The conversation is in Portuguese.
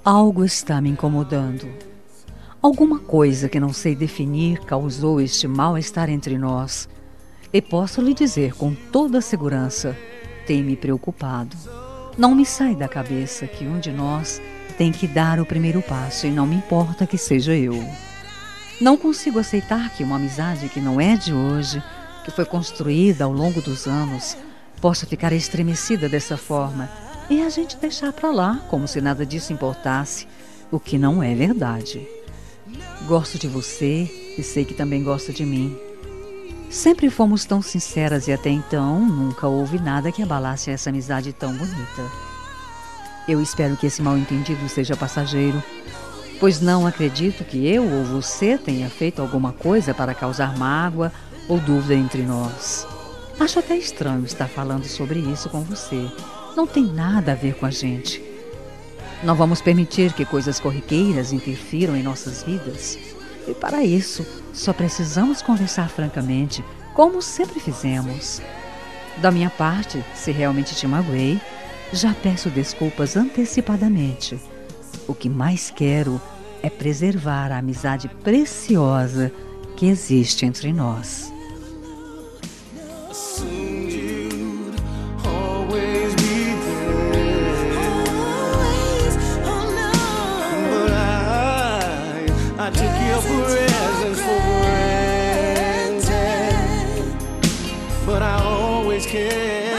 Algo está me incomodando. Alguma coisa que não sei definir causou este mal-estar entre nós. E posso lhe dizer com toda segurança, tem me preocupado. Não me sai da cabeça que um de nós tem que dar o primeiro passo e não me importa que seja eu. Não consigo aceitar que uma amizade que não é de hoje, que foi construída ao longo dos anos, possa ficar estremecida dessa forma e a gente deixar pra lá como se nada disso importasse, o que não é verdade. Gosto de você e sei que também gosta de mim. Sempre fomos tão sinceras e até então nunca houve nada que abalasse essa amizade tão bonita. Eu espero que esse mal-entendido seja passageiro, pois não acredito que eu ou você tenha feito alguma coisa para causar mágoa ou dúvida entre nós. Acho até estranho estar falando sobre isso com você. Não tem nada a ver com a gente. Não vamos permitir que coisas corriqueiras interfiram em nossas vidas. E para isso, só precisamos conversar francamente, como sempre fizemos. Da minha parte, se realmente te magoei, já peço desculpas antecipadamente. O que mais quero é preservar a amizade preciosa que existe entre nós. I took your presence for granted, but I always care.